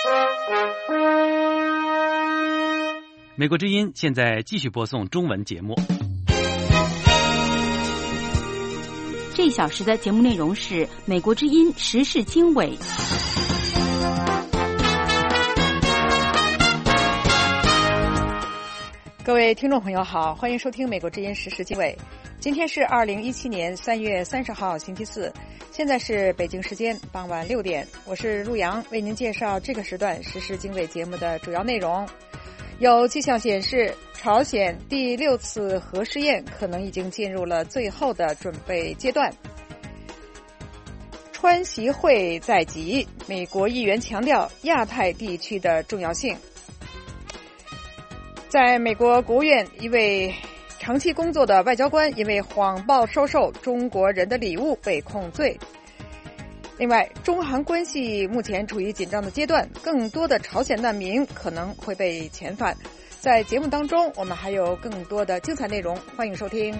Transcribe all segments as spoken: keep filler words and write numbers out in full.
美国之音现在继续播送中文节目。 这一小时的节目内容是美国之音时事经纬。 各位听众朋友好，欢迎收听美国之音时事经纬。今天是二零一七年三月三十号星期四，现在是北京时间傍晚六点，我是陆阳，为您介绍这个时段时事经纬节目的主要内容。有迹象显示，朝鲜第六次核试验可能已经进入了最后的准备阶段。川习会在即，美国议员强调亚太地区的重要性。在美国国务院，一位长期工作的外交官因为谎报收受中国人的礼物被控罪。另外，中韩关系目前处于紧张的阶段，更多的朝鲜难民可能会被遣返。在节目当中，我们还有更多的精彩内容，欢迎收听。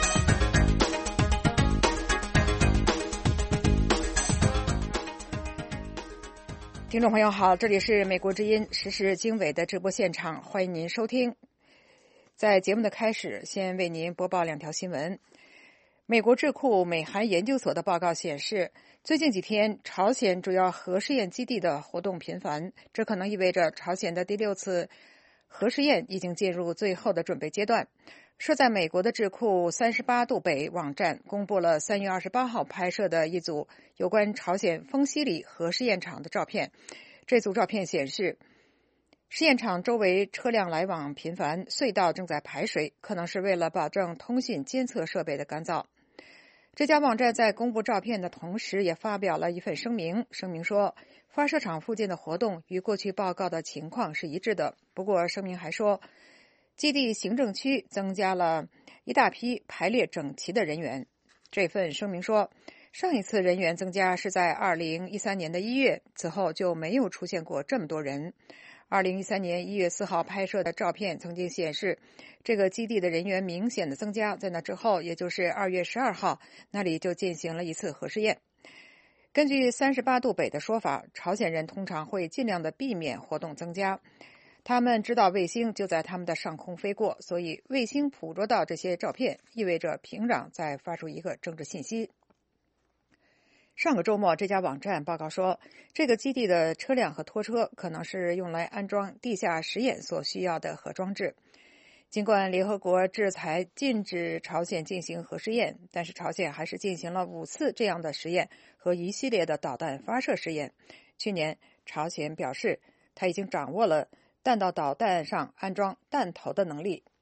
听众朋友好，这里是美国之音时事经纬的直播现场，欢迎您收听。在节目的开始，先为您播报两条新闻。美国智库美韩研究所的报告显示，最近几天朝鲜主要核试验基地的活动频繁，这可能意味着朝鲜的第六次核试验已经进入最后的准备阶段。设在美国的智库三十八度北网站公布了三月二十八号拍摄的一组有关朝鲜丰西里核试验场的照片。这组照片显示，试验场周围车辆来往频繁，隧道正在排水，可能是为了保证通信监测设备的干燥。这家网站在公布照片的同时也发表了一份声明，声明说发射场附近的活动与过去报告的情况是一致的。不过声明还说，基地行政区增加了一大批排列整齐的人员。这份声明说，上一次人员增加是在二零一三年的一月，此后就没有出现过这么多人。二零一三年一月四号拍摄的照片曾经显示，这个基地的人员明显的增加，在那之后，也就是二月十二号，那里就进行了一次核试验。根据三十八度北的说法，朝鲜人通常会尽量的避免活动增加。他们知道卫星就在他们的上空飞过，所以卫星捕捉到这些照片，意味着平壤在发出一个政治信息。上个周末，这家网站报告说，这个基地的车辆和拖车可能是用来安装地下实验所需要的核装置。尽管联合国制裁禁止朝鲜进行核试验，但是朝鲜还是进行了五次这样的实验和一系列的导弹发射试验。去年，朝鲜表示，他已经掌握了弹道导弹上安装弹头的能力。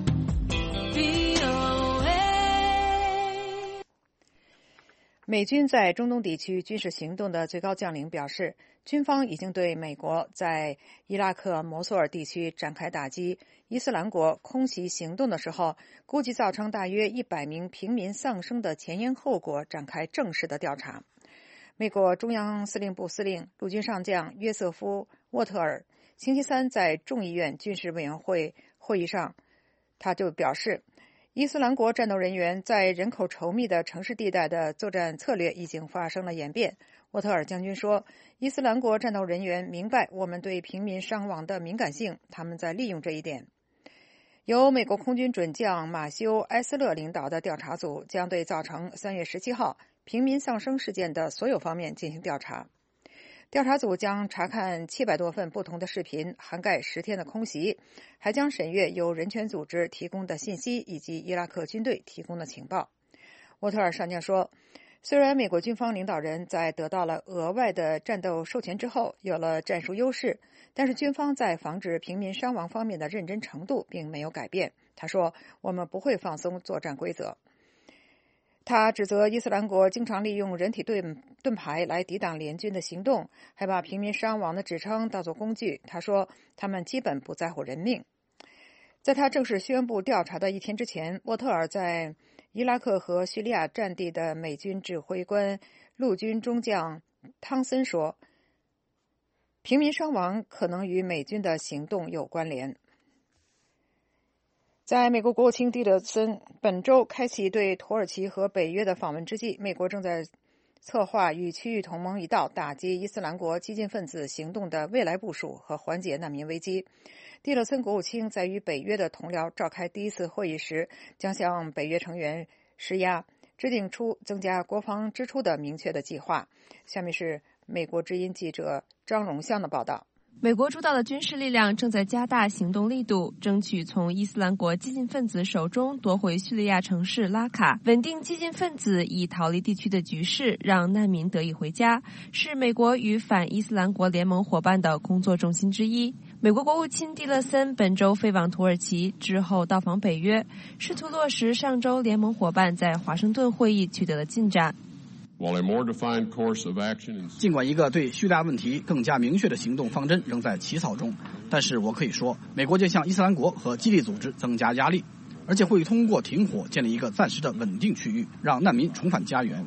美军在中东地区军事行动的最高将领表示，军方已经对美国在伊拉克摩苏尔地区展开打击伊斯兰国空袭行动的时候，估计造成大约一百名平民丧生的前因后果展开正式的调查。美国中央司令部司令陆军上将约瑟夫·沃特尔星期三在众议院军事委员会会议上，他就表示，伊斯兰国战斗人员在人口稠密的城市地带的作战策略已经发生了演变。沃特尔将军说，伊斯兰国战斗人员明白我们对平民伤亡的敏感性，他们在利用这一点。由美国空军准将马修·埃斯勒领导的调查组将对造成三月十七号平民丧生事件的所有方面进行调查。调查组将查看七百多份不同的视频，涵盖十天的空袭，还将审阅由人权组织提供的信息以及伊拉克军队提供的情报。沃特尔上将说，虽然美国军方领导人在得到了额外的战斗授权之后有了战术优势，但是军方在防止平民伤亡方面的认真程度并没有改变。他说，我们不会放松作战规则。他指责伊斯兰国经常利用人体盾盾牌来抵挡联军的行动，还把平民伤亡的指称当作工具。他说，他们基本不在乎人命。在他正式宣布调查的一天之前，沃特尔在伊拉克和叙利亚战地的美军指挥官陆军中将汤森说，平民伤亡可能与美军的行动有关联。在美国国务卿蒂勒森本周开启对土耳其和北约的访问之际，美国正在策划与区域同盟一道打击伊斯兰国激进分子行动的未来部署和缓解难民危机。蒂勒森国务卿在与北约的同僚召开第一次会议时，将向北约成员施压，制定出增加国防支出的明确的计划。下面是美国之音记者张荣香的报道。 美国主导的军事力量正在加大行动力度，争取从伊斯兰国激进分子手中夺回叙利亚城市拉卡，稳定激进分子已逃离地区的局势，让难民得以回家，是美国与反伊斯兰国联盟伙伴的工作重心之一。美国国务卿蒂勒森本周飞往土耳其，之后到访北约，试图落实上周联盟伙伴在华盛顿会议取得的进展。 尽管一个对叙利亚问题更加明确的行动方针仍在起草中，但是我可以说，美国将向伊斯兰国和基地组织增加压力，而且会通过停火建立一个暂时的稳定区域，让难民重返家园。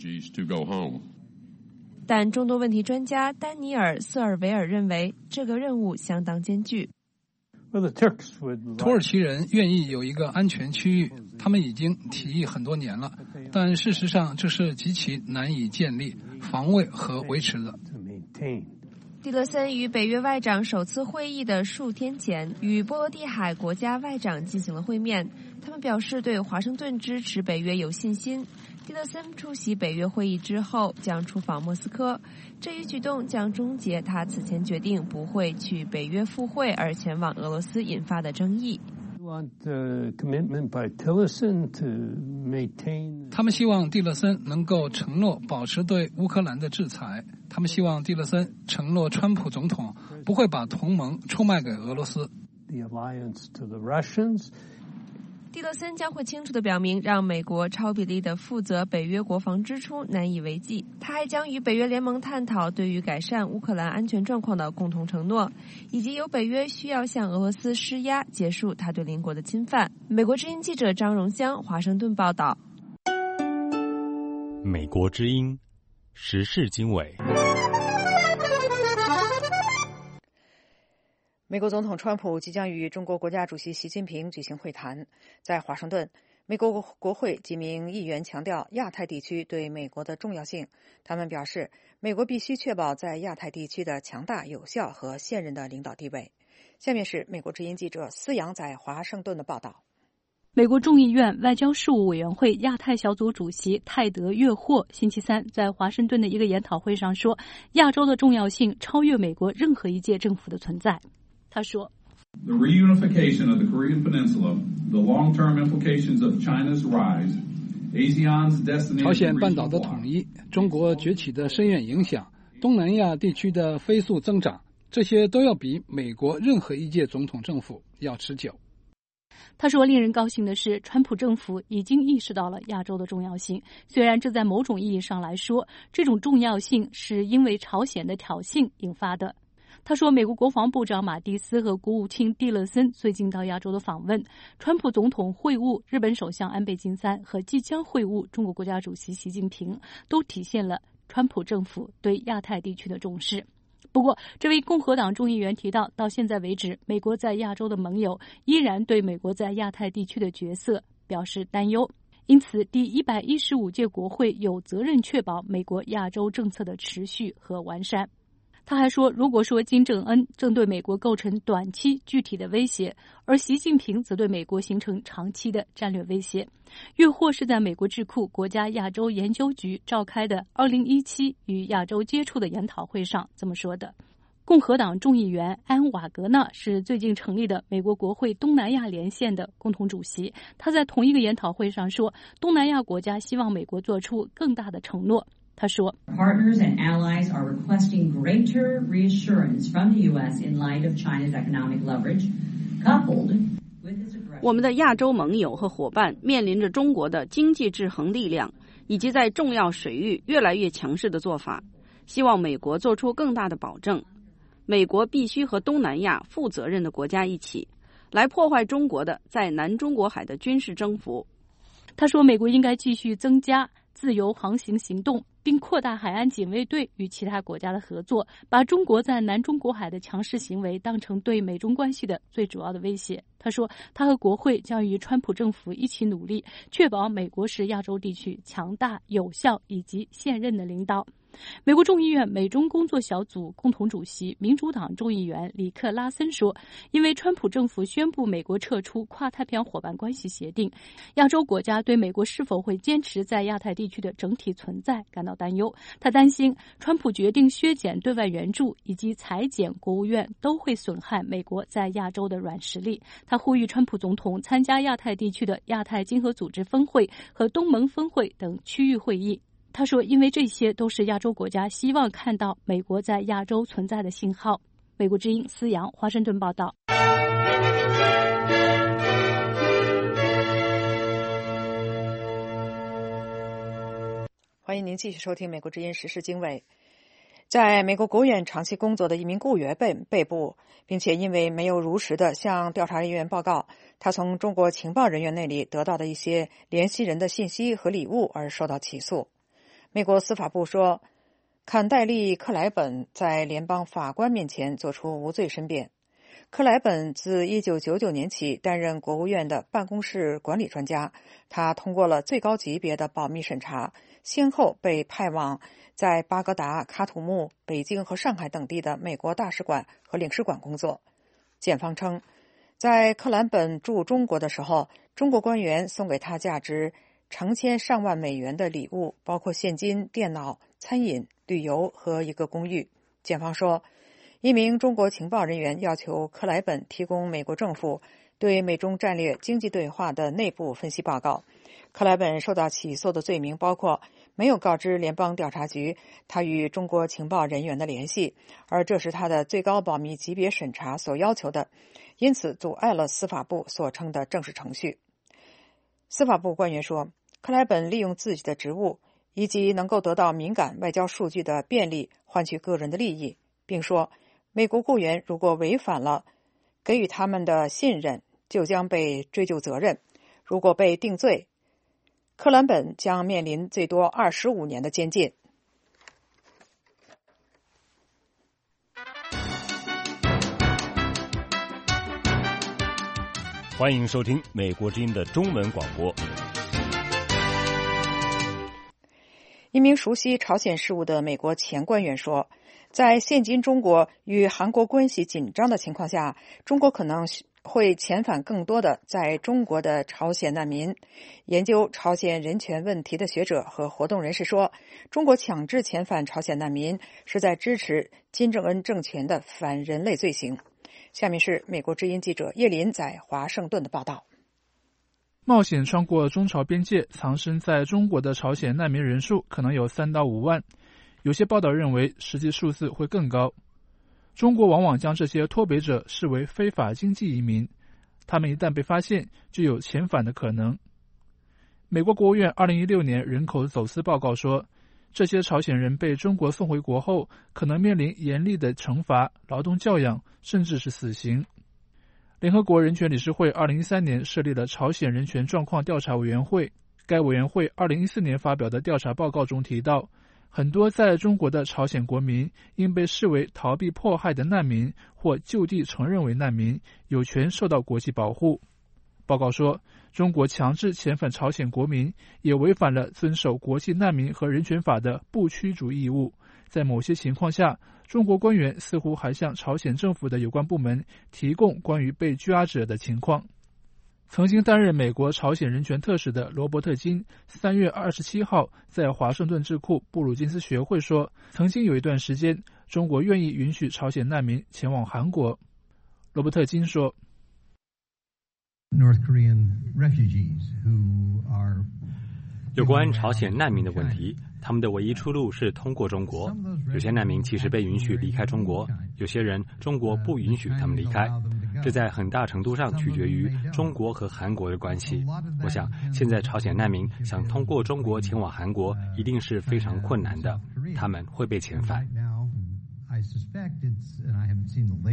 但中东问题专家丹尼尔·瑟尔维尔认为，这个任务相当艰巨。 土耳其人愿意有一个安全区域，他们已经提议很多年了，但事实上这是极其难以建立、防卫和维持的。 蒂勒森与北约外长首次会议的数天前，与波罗的海国家外长进行了会面，他们表示对华盛顿支持北约有信心。蒂勒森出席北约会议之后将出访莫斯科，这一举动将终结他此前决定不会去北约赴会而前往俄罗斯引发的争议。 他们希望蒂勒森能够承诺保持对乌克兰的制裁，他们希望蒂勒森承诺川普总统不会把同盟出卖给俄罗斯。 蒂勒森将会清楚地表明，让美国超比例地负责北约国防支出难以为继。他还将与北约联盟探讨对于改善乌克兰安全状况的共同承诺，以及由北约需要向俄罗斯施压，结束他对邻国的侵犯。美国之音记者张荣香，华盛顿报道。 美国之音时事经纬。 美国总统川普即将与中国国家主席习近平举行会谈。在华盛顿，美国国会几名议员强调亚太地区对美国的重要性。他们表示，美国必须确保在亚太地区的强大、有效和现任的领导地位。下面是美国之音记者思阳在华盛顿的报道。 美国众议院外交事务委员会亚太小组主席泰德·约霍星期三在华盛顿的一个研讨会上说，亚洲的重要性超越美国任何一届政府的存在。他说 The reunification of the Korean Peninsula, the long-term implications of China's rise, ASEAN's destination 朝鲜半岛的统一，中国崛起的深远影响，东南亚地区的飞速增长，这些都要比美国任何一届总统政府要持久。 他说，令人高兴的是，川普政府已经意识到了亚洲的重要性，虽然这在某种意义上来说，这种重要性是因为朝鲜的挑衅引发的。他说，美国国防部长马蒂斯和国务卿蒂勒森最近到亚洲的访问，川普总统会晤日本首相安倍晋三和即将会晤中国国家主席习近平，都体现了川普政府对亚太地区的重视。不过，这位共和党众议员提到，到现在为止，美国在亚洲的盟友依然对美国在亚太地区的角色表示担忧。因此，第一百一十五届国会有责任确保美国亚洲政策的持续和完善。他还说，如果说金正恩正对美国构成短期具体的威胁，而习近平则对美国形成长期的战略威胁。约霍是在美国智库国家亚洲研究局召开的二零一七与亚洲接触的研讨会上这么说的。共和党众议员安瓦格纳是最近成立的美国国会东南亚连线的共同主席。他在同一个研讨会上说，东南亚国家希望美国做出更大的承诺。他说 Partners and allies are requesting greater reassurance from the U S in light of China's economic leverage, coupled with its aggressive... 我们的亚洲盟友和伙伴面临着中国的经济制衡力量，以及在重要水域越来越强势的做法，希望美国做出更大的保证。美国必须和东南亚负责任的国家一起，来破坏中国的在南中国海的军事征服。 他说，美国应该继续增加自由航行行动， 并扩大海岸警卫队与其他国家的合作，把中国在南中国海的强势行为当成对美中关系的最主要的威胁。他说，他和国会将与川普政府一起努力，确保美国是亚洲地区强大、有效以及现任的领导。美国众议院美中工作小组共同主席民主党众议员里克·拉森说，因为川普政府宣布美国撤出跨太平洋伙伴关系协定，亚洲国家对美国是否会坚持在亚太地区的整体存在感到担忧。他担心川普决定削减对外援助以及裁减国务院都会损害美国在亚洲的软实力。他呼吁川普总统参加亚太地区的亚太经合组织峰会和东盟峰会等区域会议。他说，因为这些都是亚洲国家希望看到美国在亚洲存在的信号。美国之音思阳华盛顿报道。 欢迎您继续收听美国之音时事经纬。在美国国务院长期工作的一名雇员被被捕，并且因为没有如实的向调查人员报告他从中国情报人员那里得到的一些联系人的信息和礼物而受到起诉。美国司法部说，坎戴利·克莱本在联邦法官面前作出无罪申辩。克莱本自一九九九年起担任国务院的办公室管理专家，他通过了最高级别的保密审查，先后被派往在巴格达、喀土穆、北京和上海等地的美国大使馆和领事馆工作。检方称，在克莱本驻中国的时候，中国官员送给他价值成千上万美元的礼物，包括现金、电脑、餐饮、旅游和一个公寓。检方说，一名中国情报人员要求克莱本提供美国政府对美中战略经济对话的内部分析报告。克莱本受到起诉的罪名包括没有告知联邦调查局他与中国情报人员的联系，而这是他的最高保密级别审查所要求的，因此阻碍了司法部所称的正式程序。司法部官员说，克莱本利用自己的职务以及能够得到敏感外交数据的便利换取个人的利益，并说美国雇员如果违反了给予他们的信任，就将被追究责任。如果被定罪，克莱本将面临最多二十五年的监禁。 欢迎收听美国之音的中文广播。 一名熟悉朝鲜事务的美国前官员说，在现今中国与韩国关系紧张的情况下，中国可能会遣返更多的在中国的朝鲜难民。研究朝鲜人权问题的学者和活动人士说，中国强制遣返朝鲜难民是在支持金正恩政权的反人类罪行。下面是美国之音记者叶林在华盛顿的报道。 冒险穿过中朝边界藏身在中国的朝鲜难民人数可能有三到五万，有些报道认为实际数字会更高。中国往往将这些脱北者视为非法经济移民，他们一旦被发现就有遣返的可能。美国国务院二零一六年人口走私报告说，这些朝鲜人被中国送回国后可能面临严厉的惩罚、劳动教养，甚至是死刑。联合国人权理事会二零一三年设立了朝鲜人权状况调查委员会，该委员会二零一四年发表的调查报告中提到，很多在中国的朝鲜国民因被视为逃避迫害的难民或就地承认为难民，有权受到国际保护。报告说，中国强制遣返朝鲜国民也违反了遵守国际难民和人权法的不驱逐义务。在某些情况下，中国官员似乎还向朝鲜政府的有关部门提供关于被拘押者的情况。曾经担任美国朝鲜人权特使的罗伯特金三月二十七号在华盛顿智库布鲁金斯学会说，曾经有一段时间中国愿意允许朝鲜难民前往韩国。罗伯特金说， North Korean refugees who are 有关朝鲜难民的问题，他们的唯一出路是通过中国。有些难民其实被允许离开中国，有些人中国不允许他们离开，这在很大程度上取决于中国和韩国的关系。我想现在朝鲜难民想通过中国前往韩国一定是非常困难的，他们会被遣返。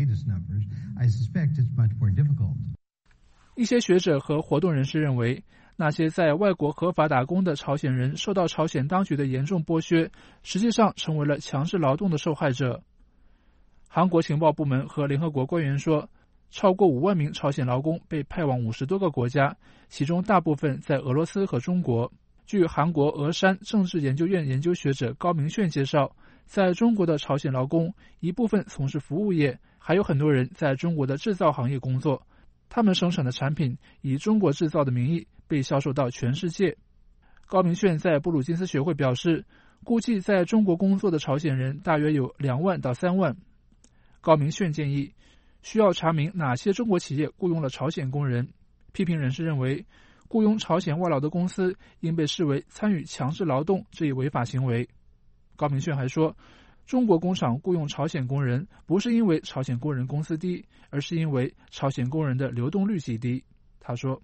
一些学者和活动人士认为， 那些在外国合法打工的朝鲜人受到朝鲜当局的严重剥削，实际上成为了强制劳动的受害者。韩国情报部门和联合国官员说，超过五万名朝鲜劳工被派往五十多个国家，其中大部分在俄罗斯和中国。据韩国峨山政治研究院研究学者高明炫介绍，在中国的朝鲜劳工一部分从事服务业，还有很多人在中国的制造行业工作，他们生产的产品以中国制造的名义被销售到全世界。高明炫在布鲁金斯学会表示，估计在中国工作的朝鲜人大约有两万到三万。高明炫建议需要查明哪些中国企业雇佣了朝鲜工人。批评人士认为，雇佣朝鲜外劳的公司应被视为参与强制劳动这一违法行为。高明炫还说，中国工厂雇佣朝鲜工人不是因为朝鲜工人工资低，而是因为朝鲜工人的流动率极低。他说，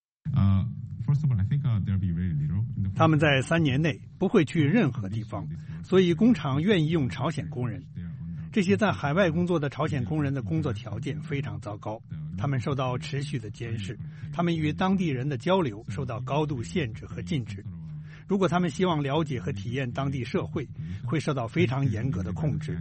他们在三年内不会去任何地方，所以工厂愿意用朝鲜工人。这些在海外工作的朝鲜工人的工作条件非常糟糕，他们受到持续的监视，他们与当地人的交流受到高度限制和禁止。如果他们希望了解和体验当地社会，会受到非常严格的控制。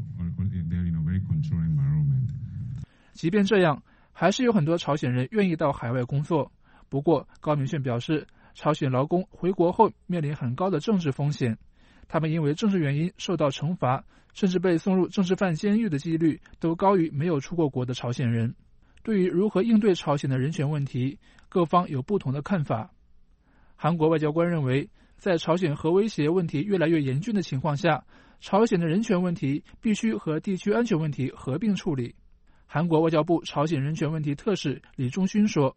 即便这样，还是有很多朝鲜人愿意到海外工作。不过，高明炫表示，朝鲜劳工回国后面临很高的政治风险，他们因为政治原因受到惩罚，甚至被送入政治犯监狱的几率都高于没有出过国的朝鲜人。对于如何应对朝鲜的人权问题，各方有不同的看法。韩国外交官认为，在朝鲜核威胁问题越来越严峻的情况下，朝鲜的人权问题必须和地区安全问题合并处理。韩国外交部朝鲜人权问题特使李忠勋说，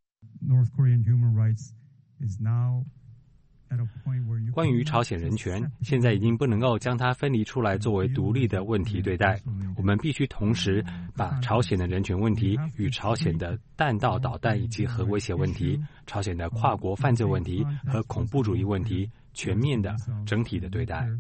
关于朝鲜人权，现在已经不能够将它分离出来作为独立的问题对待，我们必须同时把朝鲜的人权问题与朝鲜的弹道导弹以及核威胁问题、朝鲜的跨国犯罪问题和恐怖主义问题全面的、整体的对待。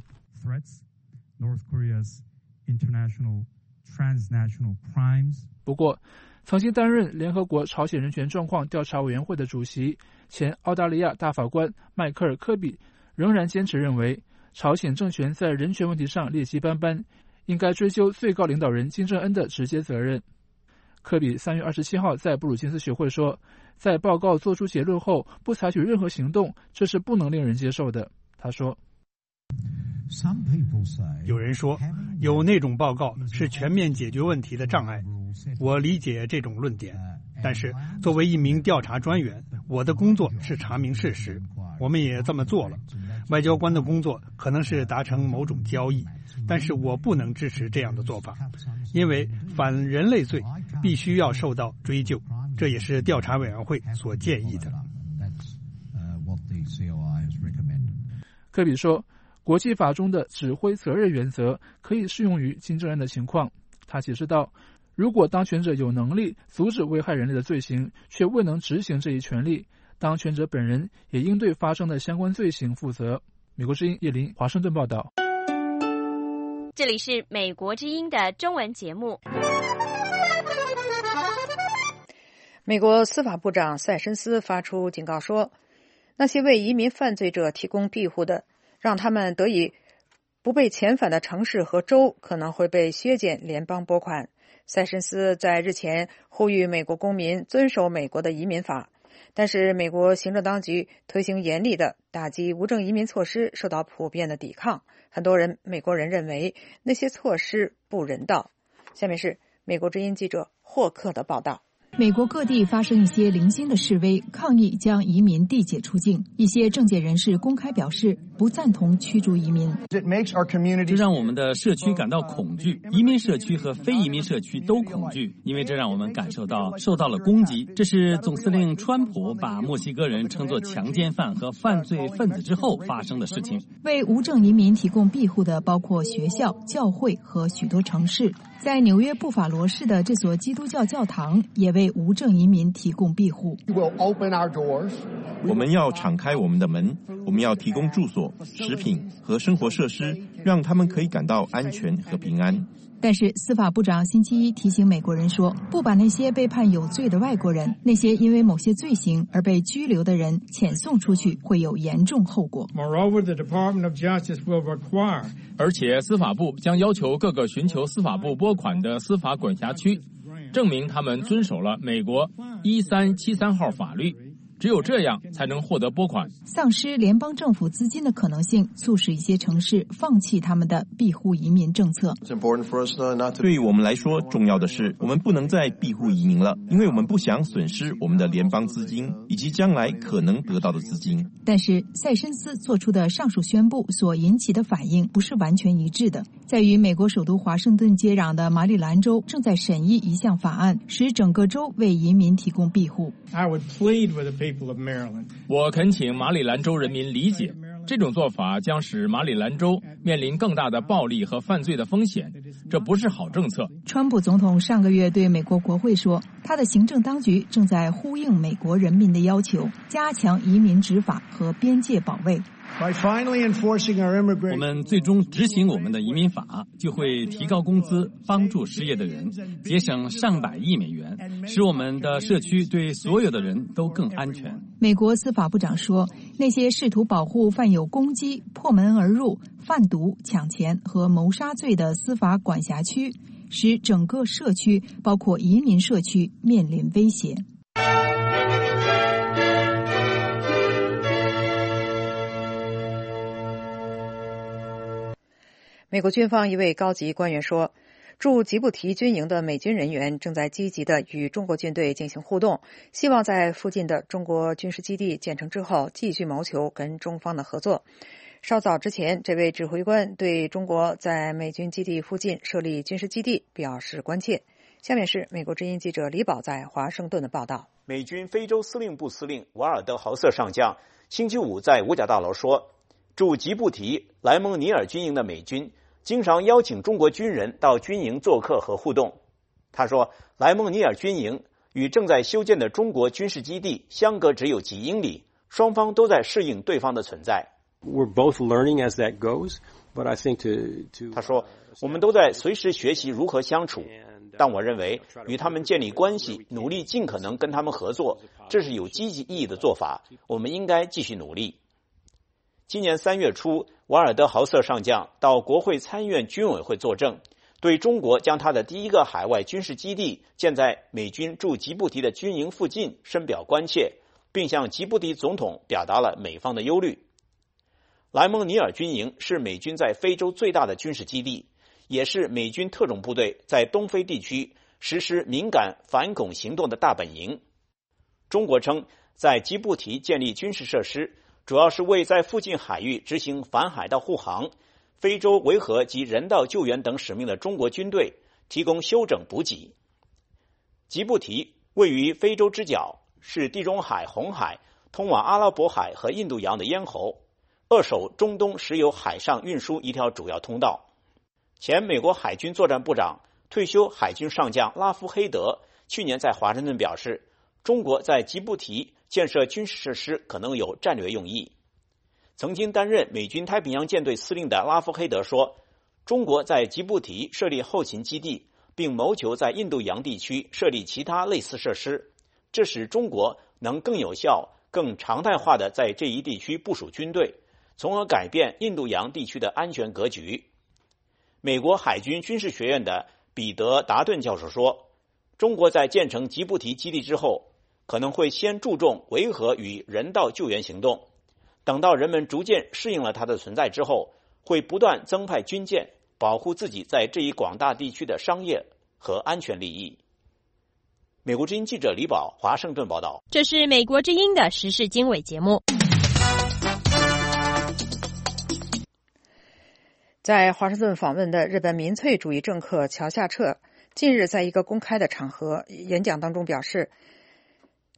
不过，曾经担任联合国朝鲜人权状况调查委员会的主席、前澳大利亚大法官迈克尔·科比仍然坚持认为，朝鲜政权在人权问题上劣迹斑斑，应该追究最高领导人金正恩的直接责任。科比三月二十七号在布鲁金斯学会说，在报告做出结论后不采取任何行动，这是不能令人接受的。他说， 有人说，有那种报告是全面解决问题的障碍。我理解这种论点，但是作为一名调查专员，我的工作是查明事实，我们也这么做了。外交官的工作可能是达成某种交易，但是我不能支持这样的做法，因为反人类罪必须要受到追究，这也是调查委员会所建议的。 科比说，国际法中的指挥责任原则可以适用于金正恩的情况。他解释道，如果当权者有能力阻止危害人类的罪行，却未能执行这一权利，当权者本人也应对发生的相关罪行负责。美国之音叶林华盛顿报道。 这里是美国之音的中文节目。 美国司法部长塞申斯发出警告说，那些为移民犯罪者提供庇护的，让他们得以不被遣返的城市和州可能会被削减联邦拨款。塞申斯在日前呼吁美国公民遵守美国的移民法，但是美国行政当局推行严厉的打击无证移民措施受到普遍的抵抗，很多人美国人认为那些措施不人道。下面是美国之音记者霍克的报道。 美国各地发生一些零星的示威，抗议将移民递解出境。一些政界人士公开表示不赞同驱逐移民。 这让我们的社区感到恐惧，移民社区和非移民社区都恐惧，因为这让我们感受到受到了攻击。这是总司令川普把墨西哥人称作强奸犯和犯罪分子之后发生的事情。 为无证移民提供庇护的包括学校、教会和许多城市。在纽约布法罗市的这所基督教教堂也为为无证移民提供庇护。 我们要敞开我们的门，我们要提供住所、食品和生活设施，让他们可以感到安全和平安。 但是司法部长星期一提醒美国人说，不把那些被判有罪的外国人，那些因为某些罪行而被拘留的人遣送出去，会有严重后果。 而且司法部将要求各个寻求司法部拨款的司法管辖区证明他们遵守了美国一三七三号法律，只有这样才能获得拨款。 丧失联邦政府资金的可能性促使一些城市放弃他们的庇护移民政策。 对于我们来说，重要的是我们不能再庇护移民了，因为我们不想损失我们的联邦资金以及将来可能得到的资金。 但是塞申斯做出的上述宣布所引起的反应不是完全一致的。在与美国首都华盛顿接壤的马里兰州正在审议一项法案，使整个州为移民提供庇护。 我恳请马里兰州人民理解，这种做法将使马里兰州面临更大的暴力和犯罪的风险，这不是好政策。 川普总统上个月对美国国会说，他的行政当局正在呼应美国人民的要求，加强移民执法和边界保卫。 我们最终执行我们的移民法，就会提高工资，帮助失业的人，节省上百亿美元，使我们的社区对所有的人都更安全。 美国司法部长说，那些试图保护犯有攻击、破门而入、贩毒、抢钱和谋杀罪的司法管辖区，使整个社区，包括移民社区，面临威胁。 美国军方一位高级官员说，驻吉布提军营的美军人员正在积极地与中国军队进行互动，希望在附近的中国军事基地建成之后继续谋求跟中方的合作。稍早之前，这位指挥官对中国在美军基地附近设立军事基地表示关切。下面是美国之音记者李宝在华盛顿的报道。 美军非洲司令部司令瓦尔德豪瑟上将星期五在五角大楼说，驻吉布提莱蒙尼尔军营的美军经常邀请中国军人到军营做客和互动。他说，莱蒙尼尔军营与正在修建的中国军事基地相隔只有几英里，双方都在适应对方的存在。 We're both learning as that goes, but I think to, to... 他说，我们都在随时学习如何相处，但我认为与他们建立关系，努力尽可能跟他们合作，这是有积极意义的做法，我们应该继续努力。今年三月初，瓦尔德豪瑟上将到国会参院军委会作证，对中国将他的第一个海外军事基地建在美军驻吉布提的军营附近深表关切，并向吉布提总统表达了美方的忧虑。莱蒙尼尔军营是美军在非洲最大的军事基地，也是美军特种部队在东非地区实施敏感反恐行动的大本营。中国称，在吉布提建立军事设施主要是为在附近海域执行反海盗护航、非洲维和及人道救援等使命的中国军队提供休整补给。吉布提位于非洲之角，是地中海、红海、通往阿拉伯海和印度洋的咽喉，扼守中东石油海上运输一条主要通道。前美国海军作战部长、退休海军上将拉夫黑德去年在华盛顿表示，中国在吉布提建设军事设施可能有战略用意。曾经担任美军太平洋舰队司令的拉夫黑德说，中国在吉布提设立后勤基地，并谋求在印度洋地区设立其他类似设施，这使中国能更有效、更常态化地在这一地区部署军队，从而改变印度洋地区的安全格局。美国海军军事学院的彼得·达顿教授说，中国在建成吉布提基地之后，可能会先注重维和与人道救援行动，等到人们逐渐适应了它的存在之后，会不断增派军舰，保护自己在这一广大地区的商业和安全利益。美国之音记者李宝，华盛顿报道。 这是美国之音的时事经纬节目。 在华盛顿访问的日本民粹主义政客桥下彻近日在一个公开的场合演讲当中表示，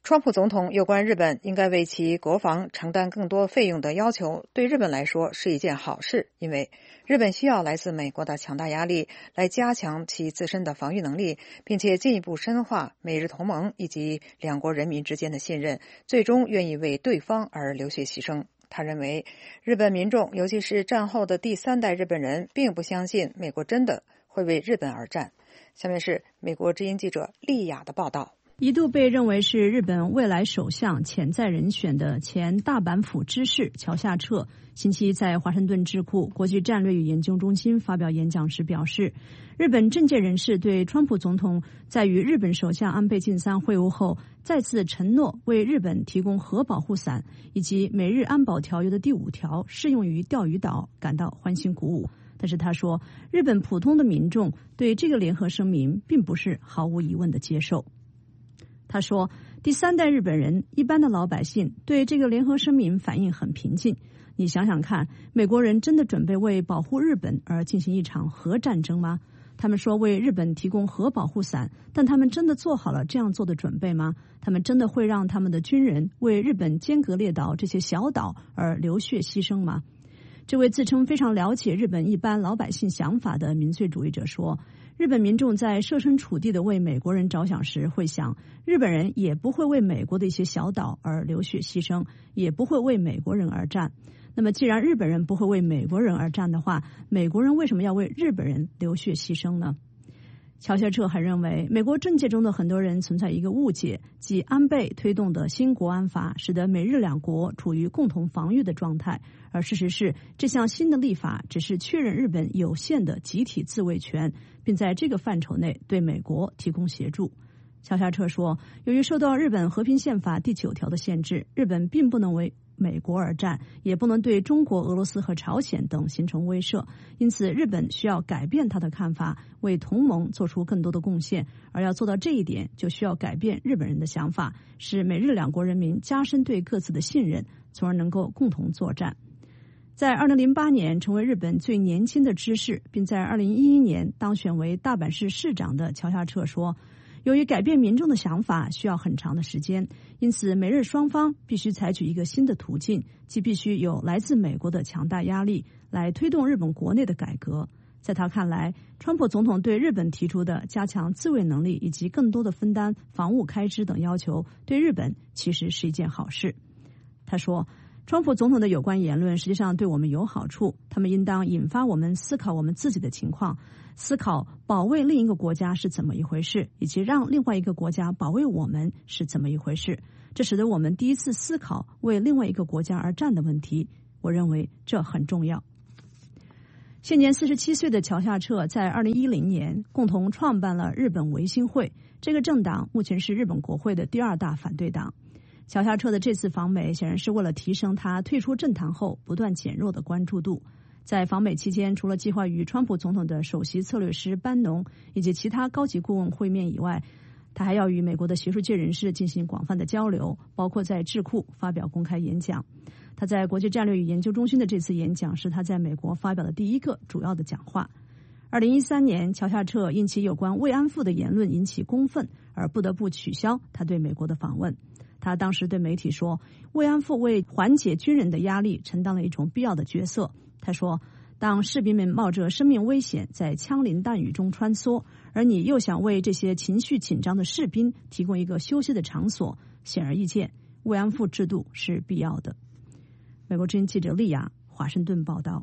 川普总统有关日本应该为其国防承担更多费用的要求，对日本来说是一件好事，因为日本需要来自美国的强大压力来加强其自身的防御能力，并且进一步深化美日同盟以及两国人民之间的信任，最终愿意为对方而流血牺牲。他认为日本民众，尤其是战后的第三代日本人，并不相信美国真的会为日本而战。下面是美国之音记者丽雅的报道。 一度被认为是日本未来首相潜在人选的前大阪府知事桥下彻，星期一在华盛顿智库国际战略与研究中心发表演讲时表示，日本政界人士对川普总统在与日本首相安倍晋三会晤后再次承诺为日本提供核保护伞以及美日安保条约的第五条适用于钓鱼岛感到欢欣鼓舞。但是他说，日本普通的民众对这个联合声明并不是毫无疑问的接受。他说，第三代日本人，一般的老百姓对这个联合声明反应很平静。你想想看，美国人真的准备为保护日本而进行一场核战争吗？他们说为日本提供核保护伞，但他们真的做好了这样做的准备吗？他们真的会让他们的军人为日本尖阁列岛这些小岛而流血牺牲吗？这位自称非常了解日本一般老百姓想法的民粹主义者说，日本民众在设身处地的为美国人着想时会想，日本人也不会为美国的一些小岛而流血牺牲，也不会为美国人而战。那么既然日本人不会为美国人而战的话，美国人为什么要为日本人流血牺牲呢？乔谢彻还认为，美国政界中的很多人存在一个误解，即安倍推动的新国安法使得美日两国处于共同防御的状态，而事实是这项新的立法只是确认日本有限的集体自卫权，并在这个范畴内对美国提供协助。乔夏彻说，由于受到日本和平宪法第九条的限制，日本并不能为美国而战，也不能对中国、俄罗斯和朝鲜等形成威慑，因此日本需要改变他的看法，为同盟做出更多的贡献，而要做到这一点，就需要改变日本人的想法，使美日两国人民加深对各自的信任，从而能够共同作战。在二零零八年成为日本最年轻的知事，并在二零一一年当选为大阪市市长的乔夏彻说，由于改变民众的想法需要很长的时间，因此美日双方必须采取一个新的途径，即必须有来自美国的强大压力来推动日本国内的改革。在他看来，川普总统对日本提出的加强自卫能力以及更多的分担防务开支等要求，对日本其实是一件好事。他说，川普总统的有关言论实际上对我们有好处，他们应当引发我们思考我们自己的情况，思考保卫另一个国家是怎么一回事，以及让另外一个国家保卫我们是怎么一回事。这使得我们第一次思考为另外一个国家而战的问题，我认为这很重要。现年四十七岁的乔夏彻在二零一零年共同创办了日本维新会，这个政党目前是日本国会的第二大反对党。乔夏彻的这次访美显然是为了提升他退出政坛后不断减弱的关注度。在访美期间，除了计划与川普总统的首席策略师班农以及其他高级顾问会面以外，他还要与美国的学术界人士进行广泛的交流，包括在智库发表公开演讲。他在国际战略与研究中心的这次演讲是他在美国发表的第一个主要的讲话。二零一三年，乔夏彻因其有关慰安妇的言论引起公愤，而不得不取消他对美国的访问。他当时对媒体说，慰安妇为缓解军人的压力承担了一种必要的角色。他说，当士兵们冒着生命危险在枪林弹雨中穿梭，而你又想为这些情绪紧张的士兵提供一个休息的场所，显而易见，慰安妇制度是必要的。美国之音记者丽亚，华盛顿报道。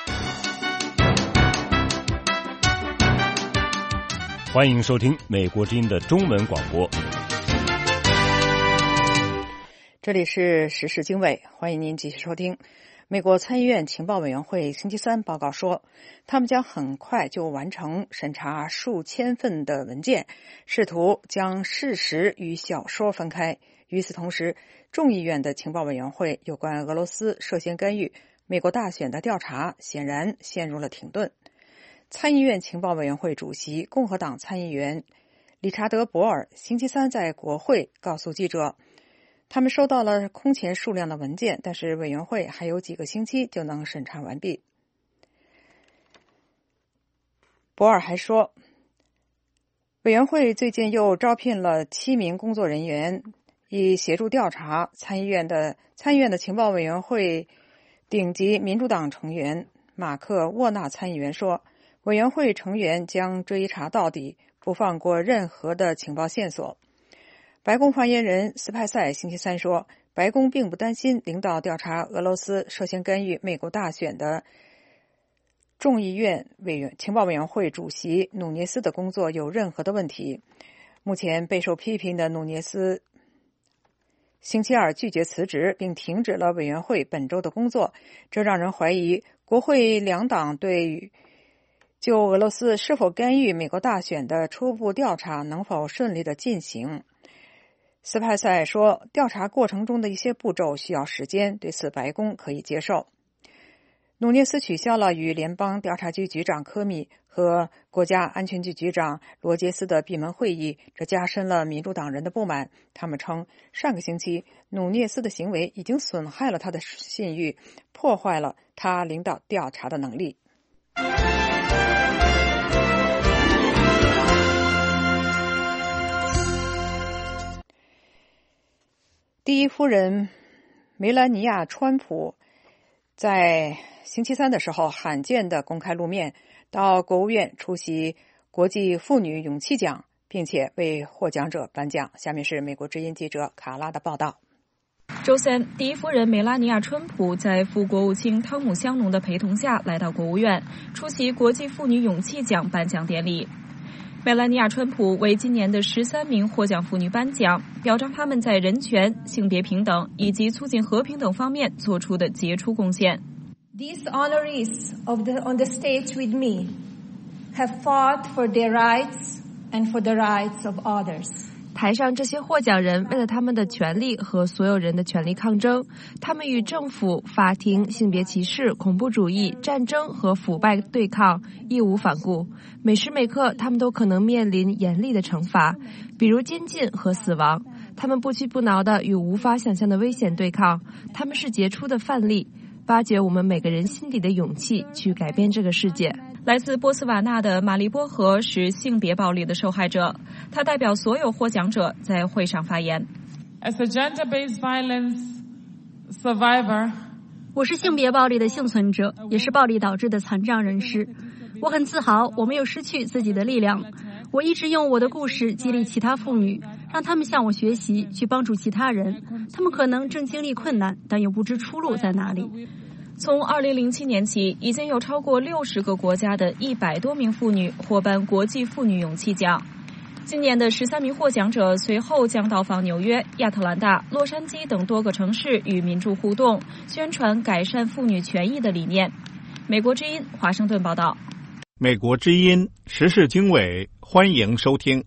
欢迎收听美国之音的中文广播。 这里是时事经纬，欢迎您继续收听。美国参议院情报委员会星期三报告说，他们将很快就完成审查数千份的文件，试图将事实与小说分开。与此同时，众议院的情报委员会有关俄罗斯涉嫌干预美国大选的调查显然陷入了停顿。参议院情报委员会主席共和党参议员理查德·博尔星期三在国会告诉记者，他们收到了空前数量的文件，但是委员会还有几个星期就能审查完毕。博尔还说，委员会最近又招聘了七名工作人员， 以协助调查。参议院的参议院的情报委员会顶级民主党成员马克·沃纳参议员说，委员会成员将追查到底，不放过任何的情报线索。白宫发言人斯派塞星期三说，白宫并不担心领导调查俄罗斯涉嫌干预美国大选的众议院委员情报委员会主席努涅斯的工作有任何的问题。目前备受批评的努涅斯星期二拒绝辞职，并停止了委员会本周的工作，这让人怀疑国会两党对就俄罗斯是否干预美国大选的初步调查能否顺利的进行。斯派塞说，调查过程中的一些步骤需要时间，对此白宫可以接受。努涅斯取消了与联邦调查局局长科米和国家安全局局长罗杰斯的闭门会议，这加深了民主党人的不满。他们称，上个星期努涅斯的行为已经损害了他的信誉，破坏了他领导调查的能力。第一夫人梅兰妮亚·川普在星期三的时候罕见的公开露面，到国务院出席国际妇女勇气奖，并且为获奖者颁奖。下面是美国之音记者卡拉的报道。 周三，第一夫人梅拉尼亚·川普在副国务卿汤姆·香农的陪同下来到国务院，出席国际妇女勇气奖颁奖典礼。梅拉尼亚·川普为今年的十三名获奖妇女颁奖，表彰他们在人权、性别平等以及促进和平等方面做出的杰出贡献。 These honorees of the, on the stage with me have fought for their rights and for the rights of others. 台上这些获奖人为了他们的权利和所有人的权利抗争，他们与政府、法庭、性别歧视、恐怖主义、战争和腐败对抗，义无反顾。每时每刻，他们都可能面临严厉的惩罚，比如监禁和死亡。他们不屈不挠地与无法想象的危险对抗，他们是杰出的范例，挖掘我们每个人心底的勇气，去改变这个世界。来自波斯瓦纳的玛丽波河是性别暴力的受害者，她代表所有获奖者在会上发言。 As a gender-based violence survivor, 我是性别暴力的幸存者，也是暴力导致的残障人士。我很自豪，我没有失去自己的力量。我一直用我的故事激励其他妇女，让他们向我学习，去帮助其他人。他们可能正经历困难，但又不知出路在哪里。 从二零零七年起，已经有超过六十个国家的一百多名妇女获颁国际妇女勇气奖。今年的十三名获奖者随后将到访纽约、亚特兰大、洛杉矶等多个城市，与民众互动，宣传改善妇女权益的理念。美国之音华盛顿报道。 美国之音时事经纬，欢迎收听。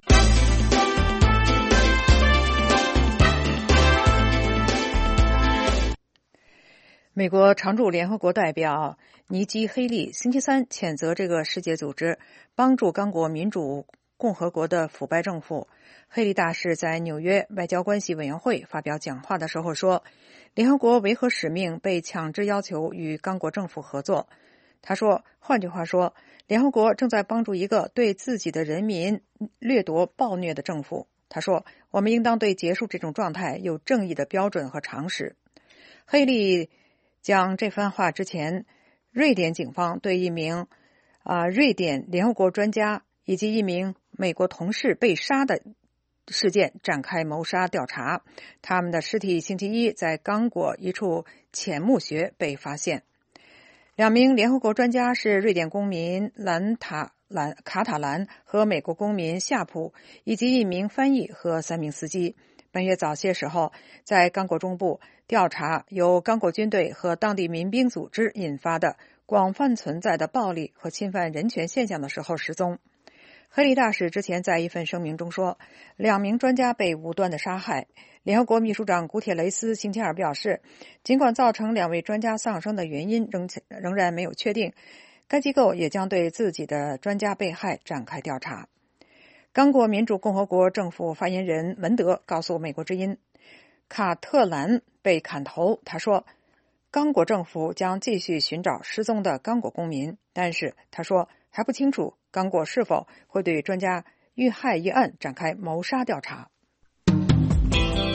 美国常驻联合国代表尼基·黑利星期三谴责这个世界组织帮助刚果民主共和国的腐败政府。黑利大使在纽约外交关系委员会发表讲话的时候说，联合国维和使命被强制要求与刚果政府合作。他说，换句话说，联合国正在帮助一个对自己的人民掠夺暴虐的政府。他说，我们应当对结束这种状态有正义的标准和常识。黑利讲这番话之前，瑞典警方对一名啊、呃、瑞典联合国专家以及一名美国同事被杀的事件展开谋杀调查。他们的尸体星期一在刚果一处浅墓穴被发现。两名联合国专家是瑞典公民兰塔兰卡塔兰和美国公民夏普，以及一名翻译和三名司机。本月早些时候，在刚果中部调查由刚果军队和当地民兵组织引发的广泛存在的暴力和侵犯人权现象的时候失踪。黑利大使之前在一份声明中说，两名专家被无端的杀害。联合国秘书长古铁雷斯星期二表示，尽管造成两位专家丧生的原因仍仍然没有确定，该机构也将对自己的专家被害展开调查。刚果民主共和国政府发言人文德告诉美国之音，卡特兰被砍头。他说，刚果政府将继续寻找失踪的刚果公民，但是他说还不清楚刚果是否会对专家遇害一案展开谋杀调查。 与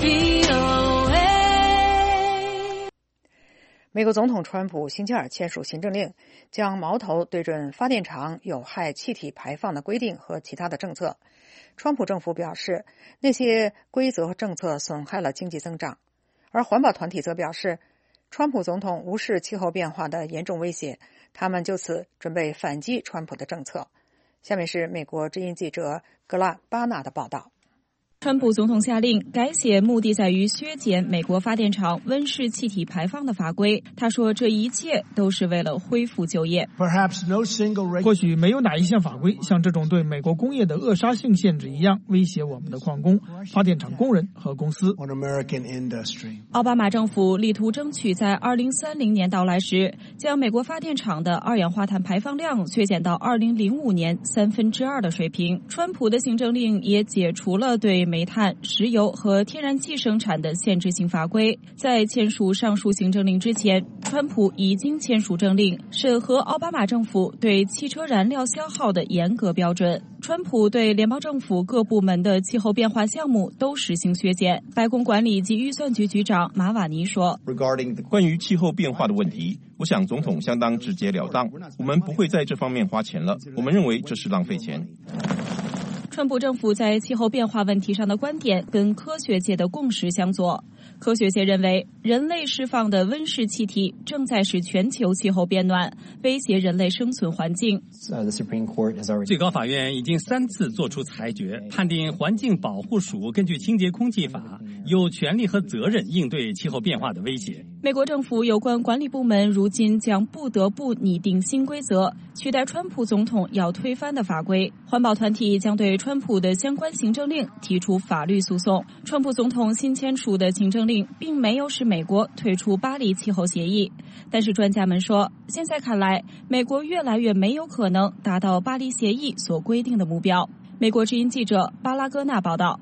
美国总统川普星期二签署行政令，将矛头对准发电厂有害气体排放的规定和其他的政策。川普政府表示，那些规则和政策损害了经济增长，而环保团体则表示，川普总统无视气候变化的严重威胁，他们就此准备反击川普的政策。下面是美国之音记者格拉巴纳的报道。 川普总统下令改写目的在于削减美国发电厂温室气体排放的法规。他说，这一切都是为了恢复就业。 或许没有哪一项法规像这种对美国工业的扼杀性限制一样威胁我们的矿工、发电厂工人和公司。 奥巴马政府力图争取在二零三零年到来时，将美国发电厂的二氧化碳排放量削减到二零零五年三分之二的水平。川普的行政令也解除了对煤炭、石油和天然气生产的限制性法规。在签署上述行政令之前，川普已经签署政令，审核奥巴马政府对汽车燃料消耗的严格标准。川普对联邦政府各部门的气候变化项目都实行削减。白宫管理及预算局局长马瓦尼说， 关于气候变化的问题，我想总统相当直截了当，我们不会在这方面花钱了，我们认为这是浪费钱。 川普政府在气候变化问题上的观点跟科学界的共识相左。科学界认为，人类释放的温室气体正在使全球气候变暖，威胁人类生存环境。 最高法院已经三次作出裁决，判定环境保护署根据清洁空气法有权利和责任应对气候变化的威胁。 美国政府有关管理部门如今将不得不拟定新规则，取代川普总统要推翻的法规。环保团体将对川普的相关行政令提出法律诉讼。川普总统新签署的行政令并没有使美国退出巴黎气候协议，但是专家们说，现在看来，美国越来越没有可能达到巴黎协议所规定的目标。美国之音记者巴拉戈纳报道。